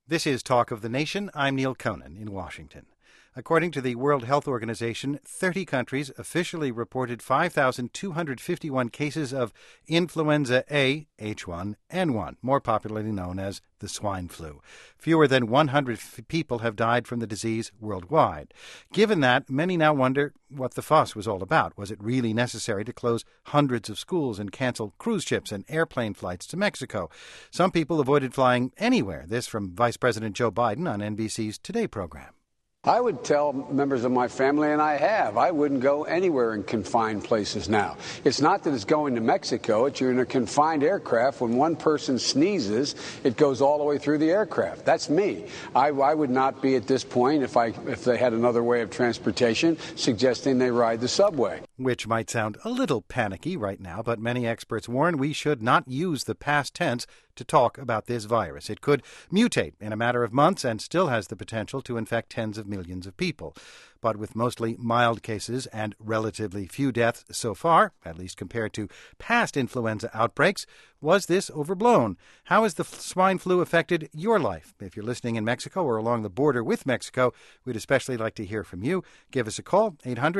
This is Talk of the Nation. I'm Neil Conan in Washington. According to the World Health Organization, 30 countries officially reported 5,251 cases of influenza A, H1N1, more popularly known as the swine flu. Fewer than 100 people have died from the disease worldwide. Given that, many now wonder what the fuss was all about. Was it really necessary to close hundreds of schools and cancel cruise ships and airplane flights to Mexico? Some people avoided flying anywhere. This from Vice President Joe Biden on NBC's Today program. I would tell members of my family, and I wouldn't go anywhere in confined places now. It's not that it's going to Mexico. It's you're in a confined aircraft. When one person sneezes, it goes all the way through the aircraft. That's me. I would not be at this point, if they had another way of transportation, suggesting they ride the subway. Which might sound a little panicky right now, but many experts warn we should not use the past tense to talk about this virus. It could mutate in a matter of months and still has the potential to infect tens of millions of people. But with mostly mild cases and relatively few deaths so far, at least compared to past influenza outbreaks, was this overblown? How has the swine flu affected your life? If you're listening in Mexico or along the border with Mexico, we'd especially like to hear from you. Give us a call,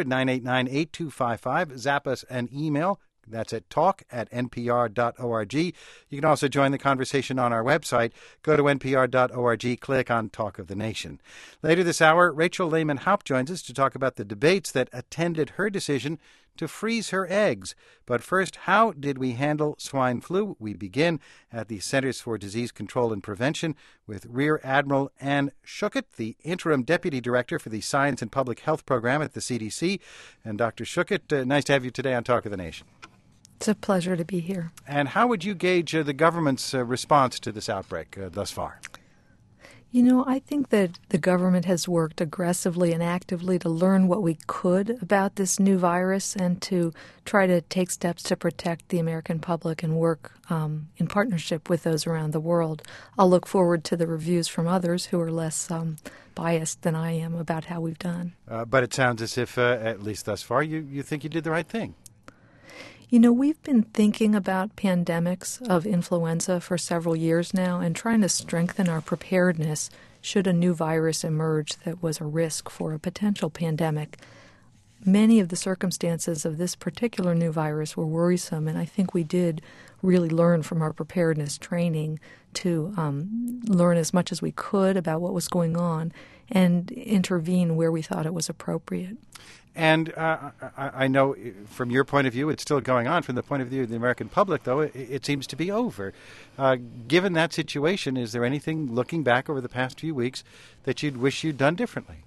800-989-8255. Zap us an email. That's at talk@npr.org. You can also join the conversation on our website. Go to npr.org, click on Talk of the Nation. Later this hour, Rachel Lehman-Haupt joins us to talk about the debates that attended her decision to freeze her eggs. But first, how did we handle swine flu? We begin at the Centers for Disease Control and Prevention with Rear Admiral Anne Schuchat, the Interim Deputy Director for the Science and Public Health Program at the CDC. And Dr. Schuchat, nice to have you today on Talk of the Nation. It's a pleasure to be here. And how would you gauge the government's response to this outbreak thus far? You know, I think that the government has worked aggressively and actively to learn what we could about this new virus and to try to take steps to protect the American public and work in partnership with those around the world. I'll look forward to the reviews from others who are less biased than I am about how we've done. But it sounds as if, at least thus far, you think you did the right thing. You know, we've been thinking about pandemics of influenza for several years now and trying to strengthen our preparedness should a new virus emerge that was a risk for a potential pandemic. Many of the circumstances of this particular new virus were worrisome, and I think we did really learn from our preparedness training to learn as much as we could about what was going on and intervene where we thought it was appropriate. And I know from your point of view, it's still going on. From the point of view of the American public, though, it seems to be over. Given that situation, is there anything, looking back over the past few weeks, that you'd wish you'd done differently?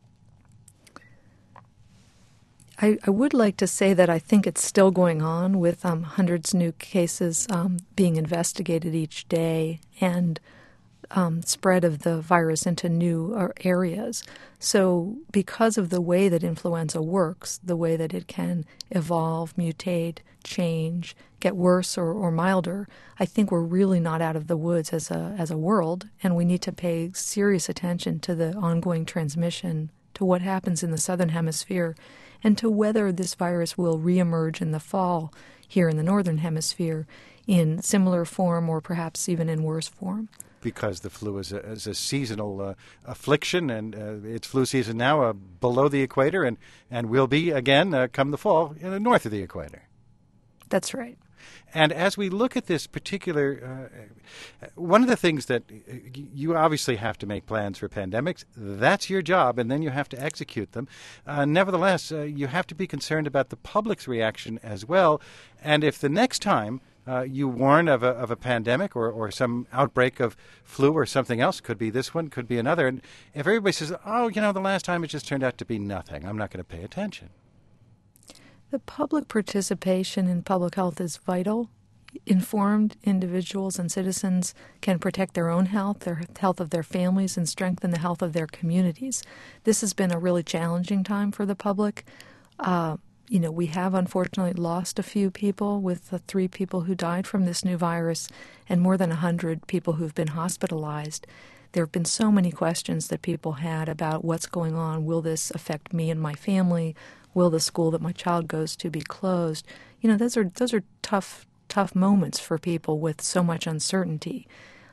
I would like to say that I think it's still going on with hundreds of new cases being investigated each day and spread of the virus into new areas. So because of the way that influenza works, the way that it can evolve, mutate, change, get worse or milder, I think we're really not out of the woods as a world, and we need to pay serious attention to the ongoing transmission, to what happens in the Southern Hemisphere, and to whether this virus will reemerge in the fall here in the Northern Hemisphere in similar form or perhaps even in worse form. Because the flu is a seasonal affliction, and it's flu season now below the equator, and will be again come the fall north of the equator. That's right. And as we look at this particular, one of the things that you obviously have to make plans for pandemics. That's your job, and then you have to execute them. Nevertheless, you have to be concerned about the public's reaction as well. And if the next time you warn of a pandemic or some outbreak of flu or something else, could be this one, could be another, and if everybody says, the last time it just turned out to be nothing, I'm not going to pay attention. The public participation in public health is vital. Informed individuals and citizens can protect their own health, the health of their families, and strengthen the health of their communities. This has been a really challenging time for the public. We have unfortunately lost a few people, with the 3 people who died from this new virus and more than 100 people who've been hospitalized. There have been so many questions that people had about what's going on. Will this affect me and my family? Will the school that my child goes to be closed? Those are tough moments for people with so much uncertainty.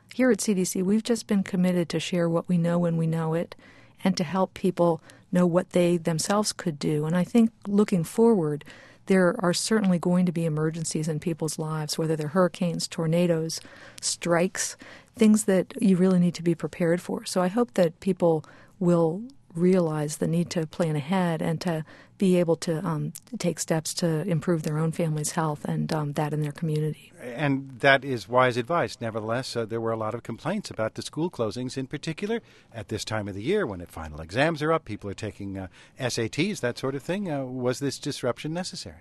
here at CDC, we've just been committed to share what we know when we know it and to help people know what they themselves could do. And I think looking forward, there are certainly going to be emergencies in people's lives, whether they're hurricanes, tornadoes, strikes, things that you really need to be prepared for. So I hope that people will realize the need to plan ahead and to be able to take steps to improve their own family's health and that in their community. And that is wise advice. Nevertheless, there were a lot of complaints about the school closings in particular at this time of the year when final exams are up, people are taking SATs, that sort of thing. Was this disruption necessary?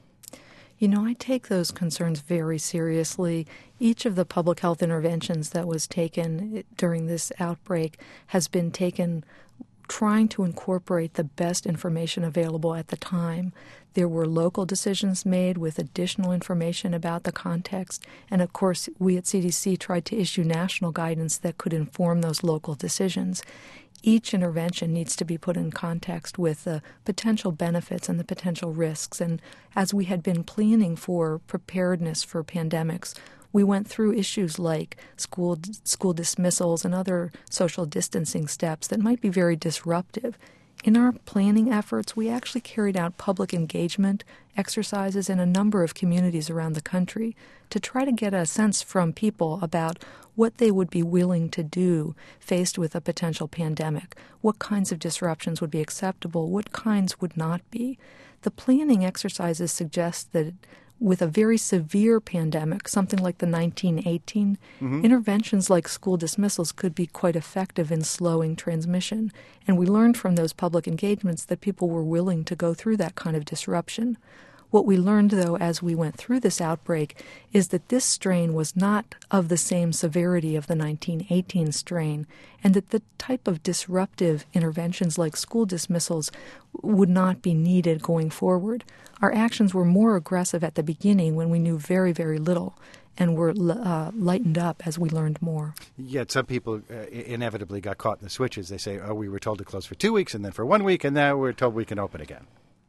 You know, I take those concerns very seriously. Each of the public health interventions that was taken during this outbreak has been taken trying to incorporate the best information available at the time. There were local decisions made with additional information about the context, and of course we at CDC tried to issue national guidance that could inform those local decisions. Each intervention needs to be put in context with the potential benefits and the potential risks, and as we had been planning for preparedness for pandemics, we went through issues like school dismissals and other social distancing steps that might be very disruptive. In our planning efforts, we actually carried out public engagement exercises in a number of communities around the country to try to get a sense from people about what they would be willing to do faced with a potential pandemic, what kinds of disruptions would be acceptable, what kinds would not be. The planning exercises suggest that with a very severe pandemic, something like the 1918, interventions like school dismissals could be quite effective in slowing transmission. And we learned from those public engagements that people were willing to go through that kind of disruption. What we learned, though, as we went through this outbreak is that this strain was not of the same severity of the 1918 strain, and that the type of disruptive interventions like school dismissals would not be needed going forward. Our actions were more aggressive at the beginning when we knew very, very little, and were lightened up as we learned more. Yet some people inevitably got caught in the switches. They say, we were told to close for 2 weeks and then for 1 week, and now we're told we can open again.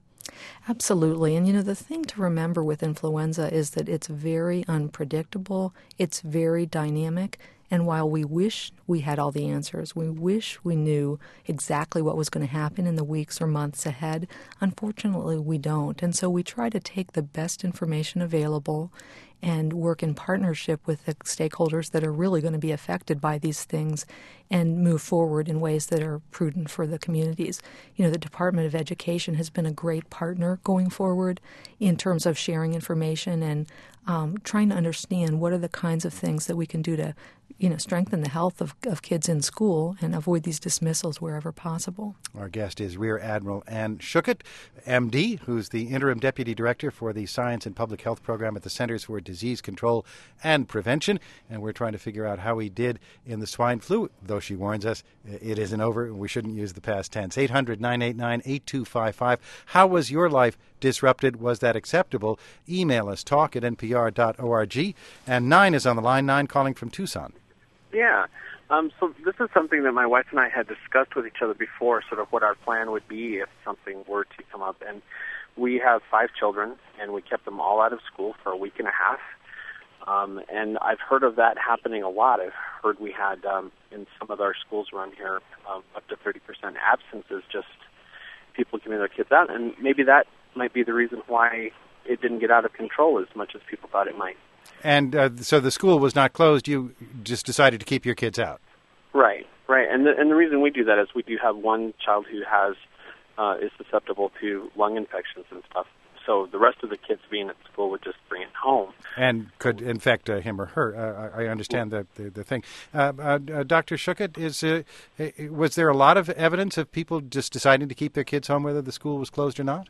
Absolutely. And, the thing to remember with influenza is that it's very unpredictable, it's very dynamic, and while we wish we had all the answers, we wish we knew exactly what was going to happen in the weeks or months ahead, unfortunately we don't. And so we try to take the best information available and work in partnership with the stakeholders that are really going to be affected by these things and move forward in ways that are prudent for the communities. The Department of Education has been a great partner going forward in terms of sharing information and trying to understand what are the kinds of things that we can do to strengthen the health of kids in school and avoid these dismissals wherever possible. Our guest is Rear Admiral Ann Schuchat, MD, who's the Interim Deputy Director for the Science and Public Health Program at the Centers for Disease Control and Prevention. And we're trying to figure out how we did in the swine flu, though she warns us it isn't over. We shouldn't use the past tense. 800-989-8255. How was your life disrupted? Was that acceptable? Email us, talk@npr.org. And 9 is on the line, 9 calling from Tucson. Yeah. So this is something that my wife and I had discussed with each other before, sort of what our plan would be if something were to come up. And we have 5 children, and we kept them all out of school for a week and a half. And I've heard of that happening a lot. I've heard we had, in some of our schools around here, up to 30% absences, just people giving their kids out. And maybe that might be the reason why it didn't get out of control as much as people thought it might. And so the school was not closed. You just decided to keep your kids out. Right. And the reason we do that is we do have one child who is susceptible to lung infections and stuff. So the rest of the kids being at school would just bring it home. And could infect him or her. I understand the thing. Dr. Schuchat, was there a lot of evidence of people just deciding to keep their kids home whether the school was closed or not?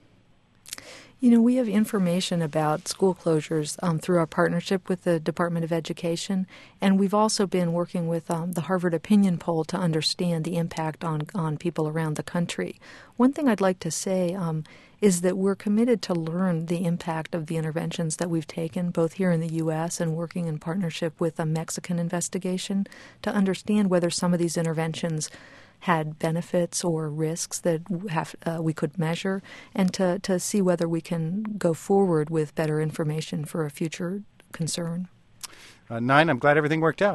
We have information about school closures through our partnership with the Department of Education, and we've also been working with the Harvard Opinion Poll to understand the impact on people around the country. One thing I'd like to say is that we're committed to learn the impact of the interventions that we've taken, both here in the U.S. and working in partnership with a Mexican investigation to understand whether some of these interventions had benefits or risks that we could measure, and to see whether we can go forward with better information for a future concern. 9, I'm glad everything worked out.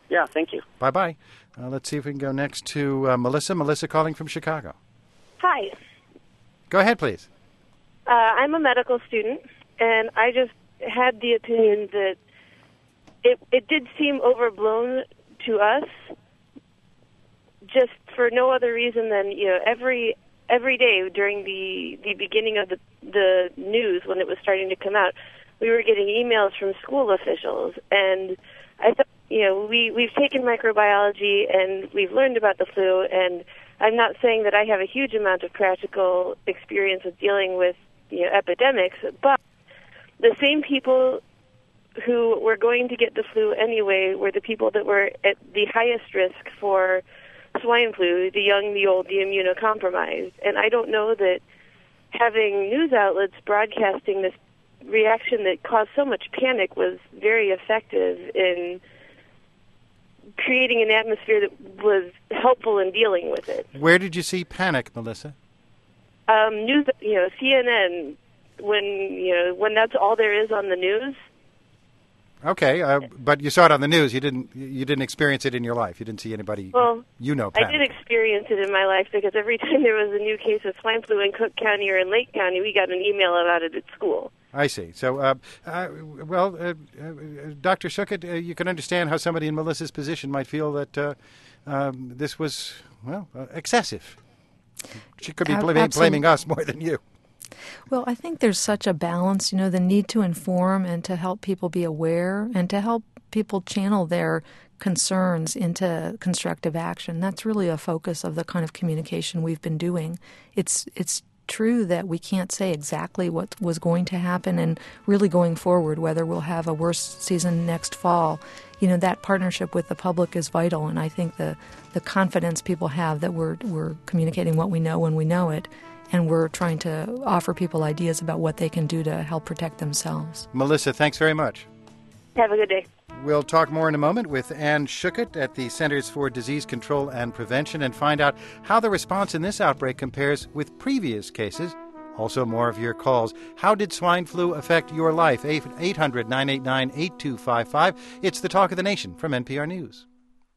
Yeah, thank you. Bye-bye. Let's see if we can go next to Melissa. Melissa calling from Chicago. Hi. Go ahead, please. I'm a medical student, and I just had the opinion that it did seem overblown to us, just for no other reason than, every day during the beginning of the news, when it was starting to come out, we were getting emails from school officials, and I thought, we've taken microbiology and we've learned about the flu, and I'm not saying that I have a huge amount of practical experience with dealing with epidemics, but the same people who were going to get the flu anyway were the people that were at the highest risk for swine flu, the young, the old, the immunocompromised. And I don't know that having news outlets broadcasting this reaction that caused so much panic was very effective in creating an atmosphere that was helpful in dealing with it. Where did you see panic, Melissa? News, CNN, when that's all there is on the news. Okay, but you saw it on the news. You didn't experience it in your life. You didn't see anybody. Well, panic. I did experience it in my life, because every time there was a new case of swine flu in Cook County or in Lake County, we got an email about it at school. I see. So, Dr. Schuchat, you can understand how somebody in Melissa's position might feel that this was, excessive. She could be blaming us more than you. Well, I think there's such a balance, the need to inform and to help people be aware and to help people channel their concerns into constructive action. That's really a focus of the kind of communication we've been doing. It's true that we can't say exactly what was going to happen, and really going forward, whether we'll have a worse season next fall. That partnership with the public is vital, and I think the confidence people have that we're communicating what we know when we know it, and we're trying to offer people ideas about what they can do to help protect themselves. Melissa, thanks very much. Have a good day. We'll talk more in a moment with Anne Schuchat at the Centers for Disease Control and Prevention and find out how the response in this outbreak compares with previous cases. Also, more of your calls. How did swine flu affect your life? 800-989-8255. It's the Talk of the Nation from NPR News.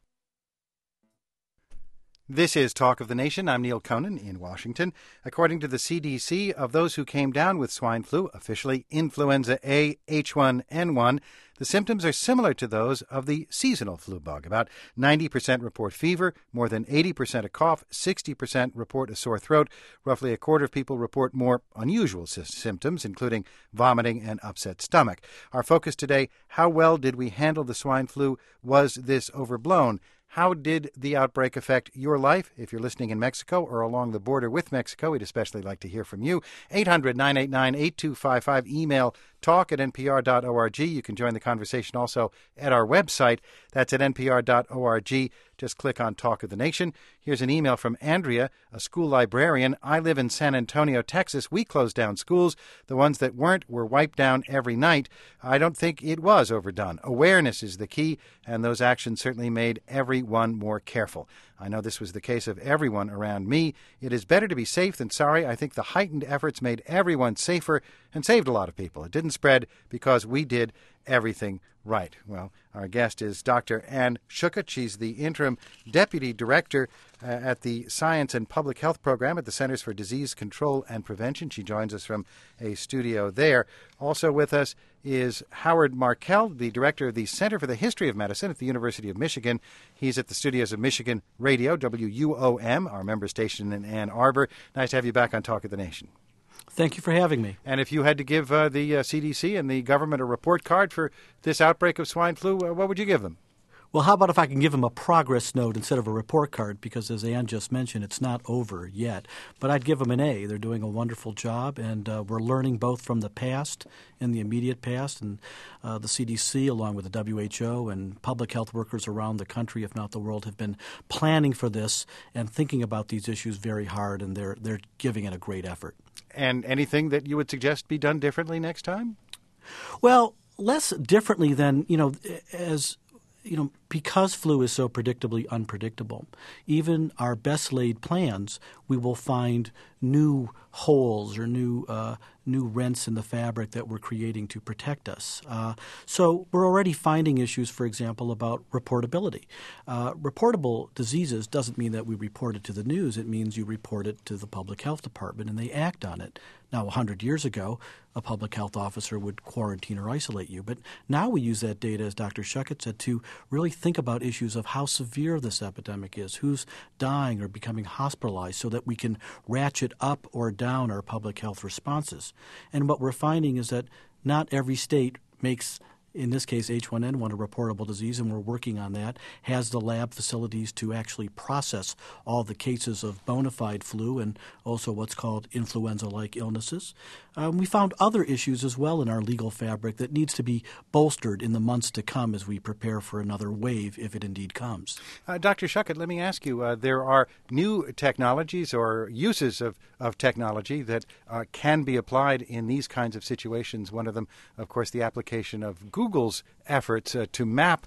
This is Talk of the Nation. I'm Neil Conan in Washington. According to the CDC, of those who came down with swine flu, officially influenza A H1N1, the symptoms are similar to those of the seasonal flu bug. About 90% report fever, more than 80% a cough, 60% report a sore throat. Roughly a quarter of people report more unusual symptoms, including vomiting and upset stomach. Our focus today, how well did we handle the swine flu? Was this overblown? How did the outbreak affect your life? If you're listening in Mexico or along the border with Mexico, we'd especially like to hear from you. 800-989-8255. Email talk@npr.org. You can join the conversation also at our website. That's at npr.org. Just click on Talk of the Nation. Here's an email from Andrea, a school librarian. I live in San Antonio, Texas. We closed down schools. The ones that weren't were wiped down every night. I don't think it was overdone. Awareness is the key, and those actions certainly made everyone more careful. I know this was the case of everyone around me. It is better to be safe than sorry. I think the heightened efforts made everyone safer and saved a lot of people. It didn't spread because we did everything right. Well, our guest is Dr. Anne Schuchat. She's the interim deputy director at the Science and Public Health Program at the Centers for Disease Control and Prevention. She joins us from a studio there. Also with us is Howard Markel, the director of the Center for the History of Medicine at the University of Michigan. He's at the studios of Michigan Radio, WUOM, our member station in Ann Arbor. Nice to have you back on Talk of the Nation. Thank you for having me. And if you had to give the CDC and the government a report card for this outbreak of swine flu, what would you give them? Well, how about if I can give them a progress note instead of a report card? Because as Ann just mentioned, it's not over yet. But I'd give them an A. They're doing a wonderful job, and we're learning both from the past and the immediate past. And the CDC, along with the WHO and public health workers around the country, if not the world, have been planning for this and thinking about these issues very hard, and they're giving it a great effort. And anything that you would suggest be done differently next time? Well, less differently than, because flu is so predictably unpredictable, even our best laid plans, we will find new holes or new rents in the fabric that we're creating to protect us. So we're already finding issues, for example, about reportability. Reportable diseases doesn't mean that we report it to the news. It means you report it to the public health department and they act on it. Now, 100 years ago, a public health officer would quarantine or isolate you. But now we use that data, as Dr. Schuchat said, to really think about issues of how severe this epidemic is, who's dying or becoming hospitalized, so that we can ratchet up or down our public health responses. And what we're finding is that not every state makes, in this case, H1N1 a reportable disease, and we're working on that, has the lab facilities to actually process all the cases of bona fide flu and also what's called influenza-like illnesses. We found other issues as well in our legal fabric that needs to be bolstered in the months to come as we prepare for another wave, if it indeed comes. Dr. Schuchat, let me ask you, there are new technologies or uses of technology that can be applied in these kinds of situations. One of them, of course, the application of Google's efforts to map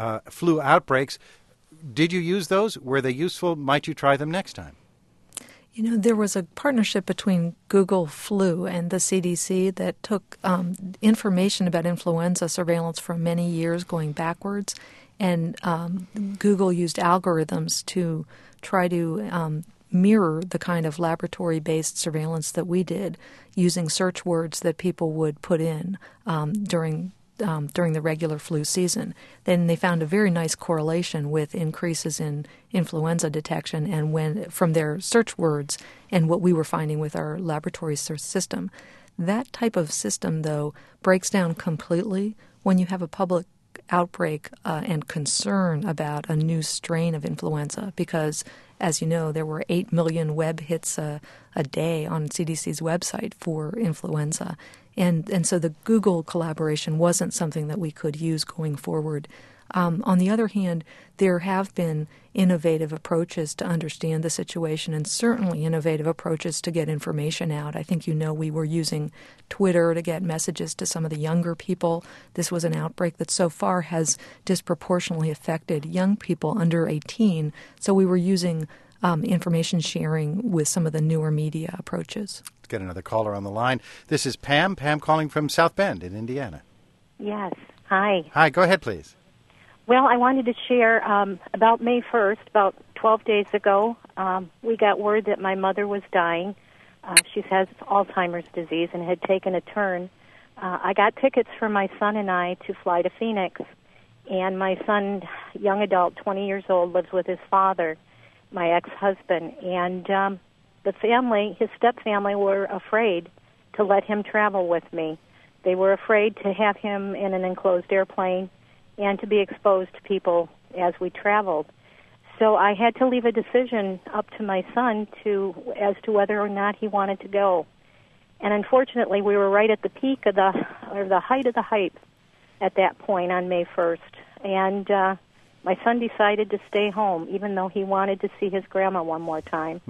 flu outbreaks. Did you use those? Were they useful? Might you try them next time? You know, there was a partnership between Google Flu and the CDC that took information about influenza surveillance for many years going backwards, and Google used algorithms to try to mirror the kind of laboratory-based surveillance that we did using search words that people would put in during the regular flu season. Then they found a very nice correlation with increases in influenza detection and when from their search words and what we were finding with our laboratory system. That type of system, though, breaks down completely when you have a public outbreak and concern about a new strain of influenza because, as you know, there were 8 million web hits a day on CDC's website for influenza. And so the Google collaboration wasn't something that we could use going forward. On the other hand, there have been innovative approaches to understand the situation and certainly innovative approaches to get information out. I think you know we were using Twitter to get messages to some of the younger people. This was an outbreak that so far has disproportionately affected young people under 18, so we were using information sharing with some of the newer media approaches. Let's get another caller on the line. This is Pam. Pam calling from South Bend in Indiana. Yes. Hi. Hi. Go ahead, please. Well, I wanted to share about May 1st, about 12 days ago, we got word that my mother was dying. She has Alzheimer's disease and had taken a turn. I got tickets for my son and I to fly to Phoenix. And my son, young adult, 20 years old, lives with his father, my ex-husband. And the family, his step-family, were afraid to let him travel with me. They were afraid to have him in an enclosed airplane and to be exposed to people as we traveled. So I had to leave a decision up to my son as to whether or not he wanted to go. And unfortunately, we were right at the peak of the height of the hype at that point on May 1st. And my son decided to stay home, even though he wanted to see his grandma one more time,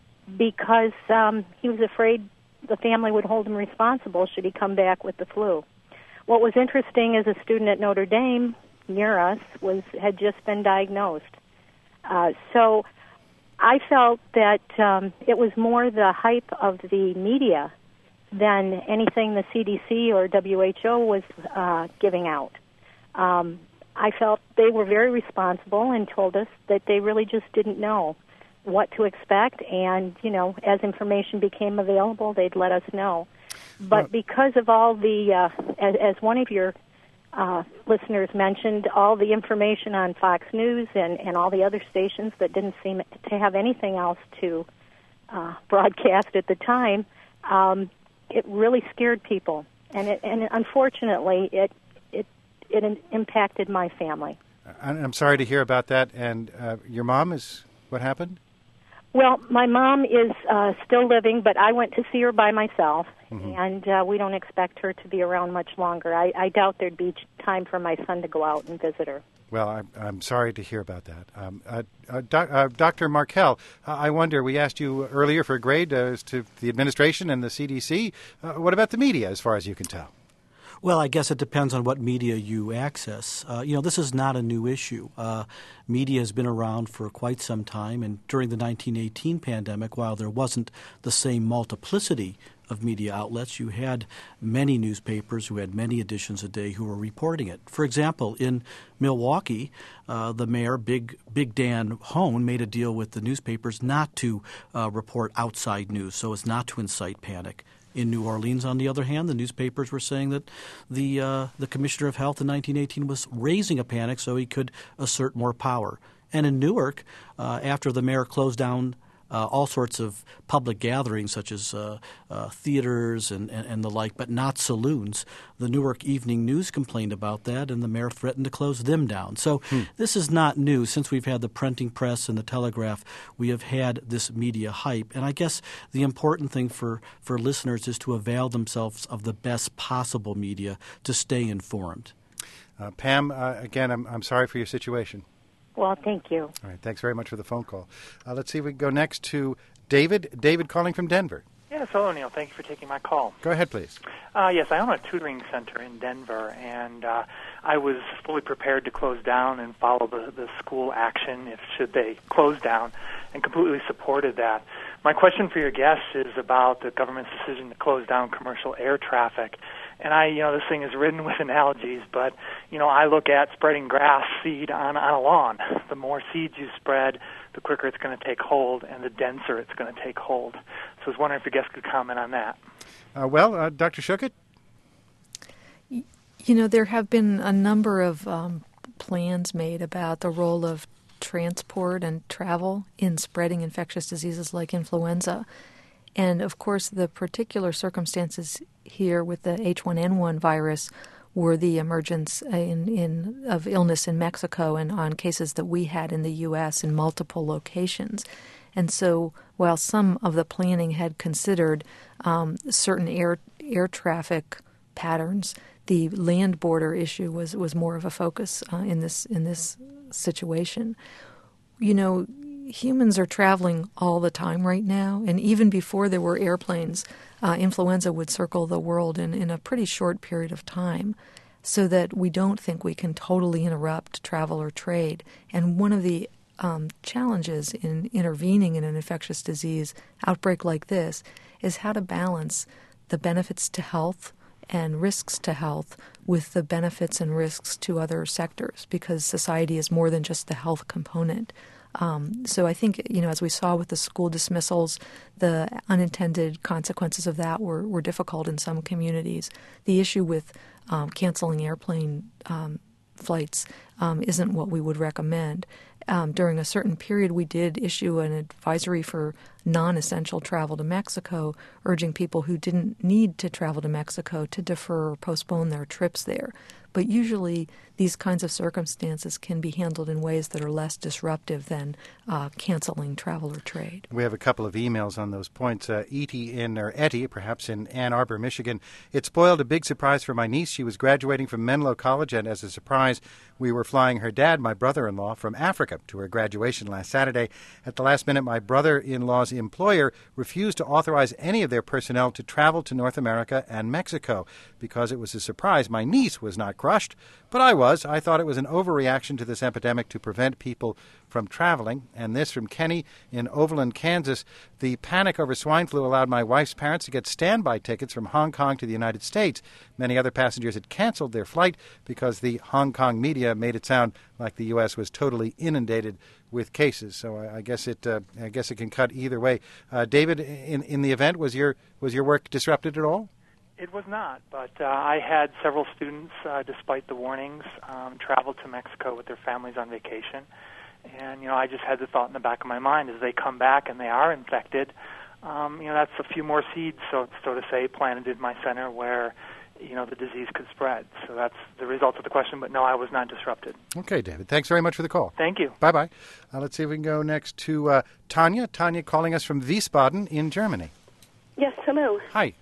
because he was afraid the family would hold him responsible should he come back with the flu. What was interesting is a student at Notre Dame near us had just been diagnosed. So I felt that it was more the hype of the media than anything the CDC or WHO was giving out. I felt they were very responsible and told us that they really just didn't know what to expect, and, you know, as information became available, they'd let us know. But because of all the, as one of your listeners mentioned, all the information on Fox News and all the other stations that didn't seem to have anything else to broadcast at the time, it really scared people. And unfortunately, it impacted my family. I'm sorry to hear about that. And your mom what happened? Well, my mom is still living, but I went to see her by myself, and we don't expect her to be around much longer. I doubt there'd be time for my son to go out and visit her. Well, I'm sorry to hear about that. Dr. Markell, I wonder, we asked you earlier for a grade as to the administration and the CDC. What about the media, as far as you can tell? Well, I guess it depends on what media you access. This is not a new issue. Media has been around for quite some time, and during the 1918 pandemic, while there wasn't the same multiplicity of media outlets, you had many newspapers who had many editions a day who were reporting it. For example, in Milwaukee, the mayor, Big Dan Hoan, made a deal with the newspapers not to report outside news so as not to incite panic. In New Orleans, on the other hand, the newspapers were saying that the Commissioner of Health in 1918 was raising a panic so he could assert more power. And in Newark, after the mayor closed down all sorts of public gatherings such as theaters and the like, but not saloons, the Newark Evening News complained about that, and the mayor threatened to close them down. So this is not new. Since we've had the printing press and the telegraph, we have had this media hype. And I guess the important thing for listeners is to avail themselves of the best possible media to stay informed. Pam, again, I'm sorry for your situation. Well, thank you. All right. Thanks very much for the phone call. Let's see if we can go next to David. David calling from Denver. Yes, hello, Neil. Thank you for taking my call. Go ahead, please. Yes, I own a tutoring center in Denver, and I was fully prepared to close down and follow the school action should they close down, and completely supported that. My question for your guest is about the government's decision to close down commercial air traffic. And this thing is ridden with analogies, but, I look at spreading grass seed on a lawn. The more seeds you spread, the quicker it's going to take hold, and the denser it's going to take hold. So I was wondering if your guest could comment on that. Dr. Schuchat? There have been a number of plans made about the role of transport and travel in spreading infectious diseases like influenza. And, of course, the particular circumstances here with the H1N1 virus were the emergence of illness in Mexico and on cases that we had in the U.S. in multiple locations. And so while some of the planning had considered certain air traffic patterns, the land border issue was more of a focus in this situation. Humans are traveling all the time right now, and even before there were airplanes, influenza would circle the world in a pretty short period of time, so that we don't think we can totally interrupt travel or trade. And one of the challenges in intervening in an infectious disease outbreak like this is how to balance the benefits to health and risks to health with the benefits and risks to other sectors, because society is more than just the health component. So I think, as we saw with the school dismissals, the unintended consequences of that were difficult in some communities. The issue with canceling airplane flights isn't what we would recommend. During a certain period, we did issue an advisory for non-essential travel to Mexico, urging people who didn't need to travel to Mexico to defer or postpone their trips there. But usually these kinds of circumstances can be handled in ways that are less disruptive than canceling travel or trade. We have a couple of emails on those points. Etty, perhaps in Ann Arbor, Michigan. It spoiled a big surprise for my niece. She was graduating from Menlo College, and as a surprise, we were flying her dad, my brother-in-law, from Africa to her graduation last Saturday. At the last minute, my brother-in-law's employer refused to authorize any of their personnel to travel to North America and Mexico. Because it was a surprise, my niece was not crushed, but I was. I thought it was an overreaction to this epidemic to prevent people from traveling. And this from Kenny in Overland, Kansas. The panic over swine flu allowed my wife's parents to get standby tickets from Hong Kong to the United States. Many other passengers had canceled their flight because the Hong Kong media made it sound like the U.S. was totally inundated with cases. So I guess it can cut either way. David, in the event, was your work disrupted at all? It was not, but I had several students, despite the warnings, travel to Mexico with their families on vacation. And, I just had the thought in the back of my mind, as they come back and they are infected, that's a few more seeds, so to say, planted in my center where, the disease could spread. So that's the result of the question, but no, I was not disrupted. Okay, David. Thanks very much for the call. Thank you. Bye-bye. Let's see if we can go next to Tanya. Tanya calling us from Wiesbaden in Germany. Yes, hello. Hi.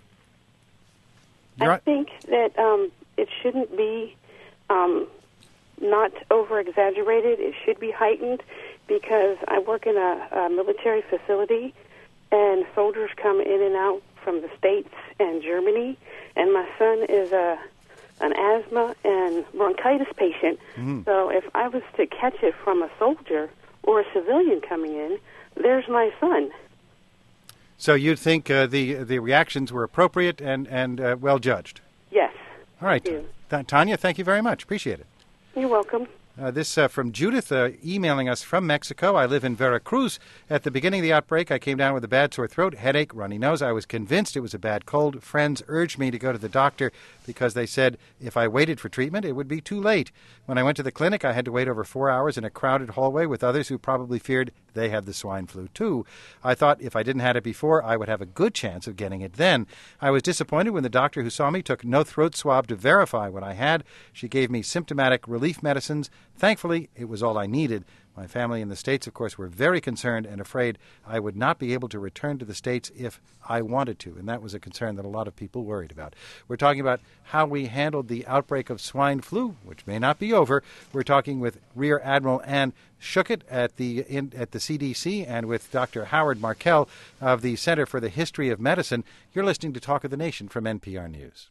I think that it shouldn't be not over-exaggerated. It should be heightened, because I work in a military facility, and soldiers come in and out from the States and Germany, and my son is a an asthma and bronchitis patient. Mm-hmm. So if I was to catch it from a soldier or a civilian coming in, there's my son. So you think the reactions were appropriate and well judged? Yes. All right. Tanya, thank you very much. Appreciate it. You're welcome. This from Judith, emailing us from Mexico. I live in Veracruz. At the beginning of the outbreak, I came down with a bad sore throat, headache, runny nose. I was convinced it was a bad cold. Friends urged me to go to the doctor because they said if I waited for treatment, it would be too late. When I went to the clinic, I had to wait over 4 hours in a crowded hallway with others who probably feared they had the swine flu too. I thought if I didn't have it before, I would have a good chance of getting it then. I was disappointed when the doctor who saw me took no throat swab to verify what I had. She gave me symptomatic relief medicines. Thankfully, it was all I needed. My family in the States, of course, were very concerned and afraid I would not be able to return to the States if I wanted to, and that was a concern that a lot of people worried about. We're talking about how we handled the outbreak of swine flu, which may not be over. We're talking with Rear Admiral Ann Schuchat at the CDC and with Dr. Howard Markel of the Center for the History of Medicine. You're listening to Talk of the Nation from NPR News.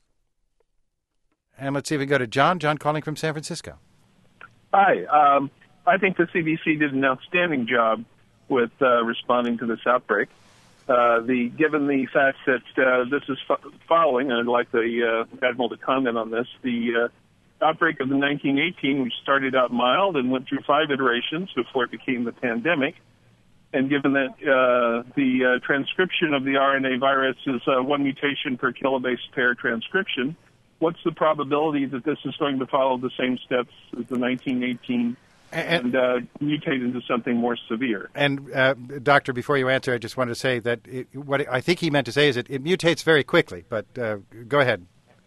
And let's see if we can go to John. John calling from San Francisco. Hi. I think the CDC did an outstanding job with responding to this outbreak. Given the fact that this is following, and I'd like the Admiral to comment on this, the outbreak of the 1918, which started out mild and went through 5 iterations before it became the pandemic. And given that the transcription of the RNA virus is 1 mutation per kilobase pair transcription, what's the probability that this is going to follow the same steps as the 1918 and mutate into something more severe? And, Doctor, before you answer, I just wanted to say that what I think he meant to say is it mutates very quickly, but go ahead.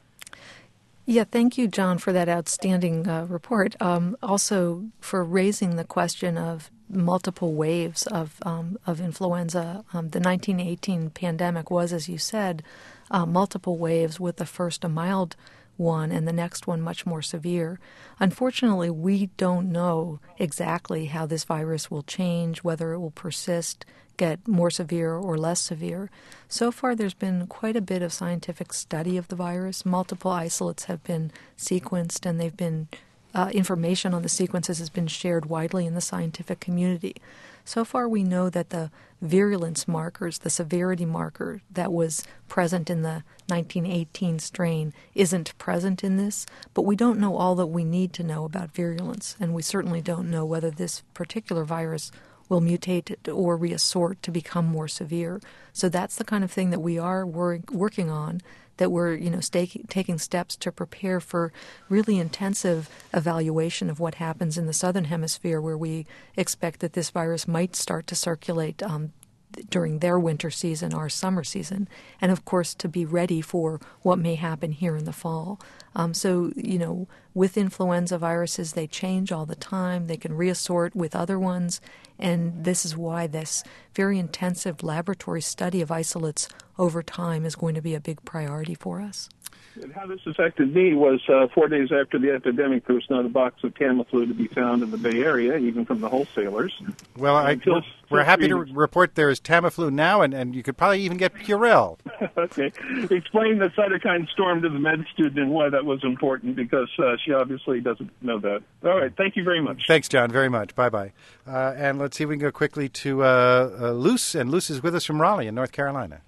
Yeah, thank you, John, for that outstanding report. Also for raising the question of multiple waves of influenza. The 1918 pandemic was, as you said, multiple waves, with the first a mild one and the next one much more severe. Unfortunately, we don't know exactly how this virus will change, whether it will persist, get more severe or less severe. So far, there's been quite a bit of scientific study of the virus. Multiple isolates have been sequenced, and they've been information on the sequences has been shared widely in the scientific community. So far, we know that the virulence markers, the severity marker that was present in the 1918 strain, isn't present in this, but we don't know all that we need to know about virulence, and we certainly don't know whether this particular virus will mutate or reassort to become more severe. So that's the kind of thing that we are working on, that we're taking steps to prepare for really intensive evaluation of what happens in the southern hemisphere, where we expect that this virus might start to circulate during their winter season, our summer season, and of course to be ready for what may happen here in the fall. So, with influenza viruses, they change all the time. They can reassort with other ones, and this is why this very intensive laboratory study of isolates over time is going to be a big priority for us. And how this affected me was 4 days after the epidemic, there was not a box of Tamiflu to be found in the Bay Area, even from the wholesalers. Well, we're happy to report there is Tamiflu now, and you could probably even get Purell. Okay. Explain the cytokine storm to the med student and why that was important, because she obviously doesn't know that. All right. Thank you very much. Thanks, John, very much. Bye-bye. And let's see if we can go quickly to Luce, and Luce is with us from Raleigh in North Carolina.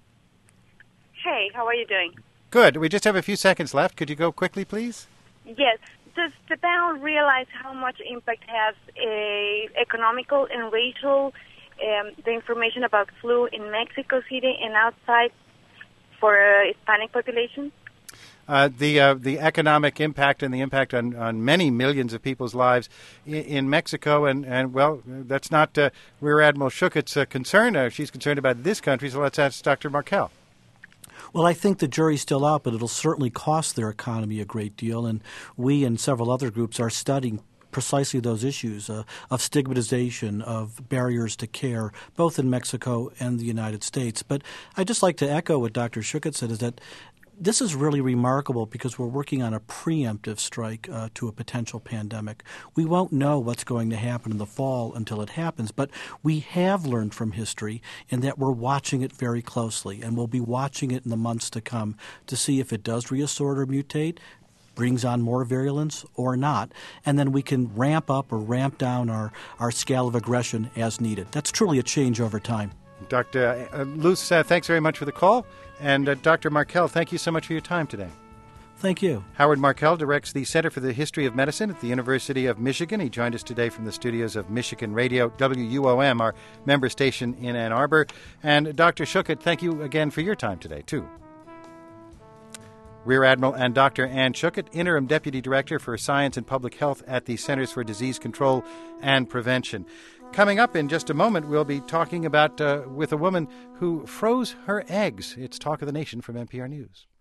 Hey, how are you doing? Good. We just have a few seconds left. Could you go quickly, please? Yes. Does the panel realize how much impact has economical and racial the information about flu in Mexico City and outside for Hispanic population? The economic impact and the impact on many millions of people's lives in Mexico, and well, that's not Rear Admiral Schuchat's concern. She's concerned about this country, so let's ask Dr. Markel. Well, I think the jury's still out, but it'll certainly cost their economy a great deal, and we and several other groups are studying precisely those issues of stigmatization, of barriers to care, both in Mexico and the United States. But I'd just like to echo what Dr. Schuchat said, is that this is really remarkable because we're working on a preemptive strike to a potential pandemic. We won't know what's going to happen in the fall until it happens, but we have learned from history in that we're watching it very closely, and we'll be watching it in the months to come to see if it does reassort or mutate. brings on more virulence or not, and then we can ramp up or ramp down our scale of aggression as needed. That's truly a change over time. Dr. Luce, thanks very much for the call. And Dr. Markell, thank you so much for your time today. Thank you. Howard Markell directs the Center for the History of Medicine at the University of Michigan. He joined us today from the studios of Michigan Radio, WUOM, our member station in Ann Arbor. And Dr. Schuchat, thank you again for your time today, too. Rear Admiral and Dr. Ann Schuchat, Interim Deputy Director for Science and Public Health at the Centers for Disease Control and Prevention. Coming up in just a moment, we'll be talking about with a woman who froze her eggs. It's Talk of the Nation from NPR News.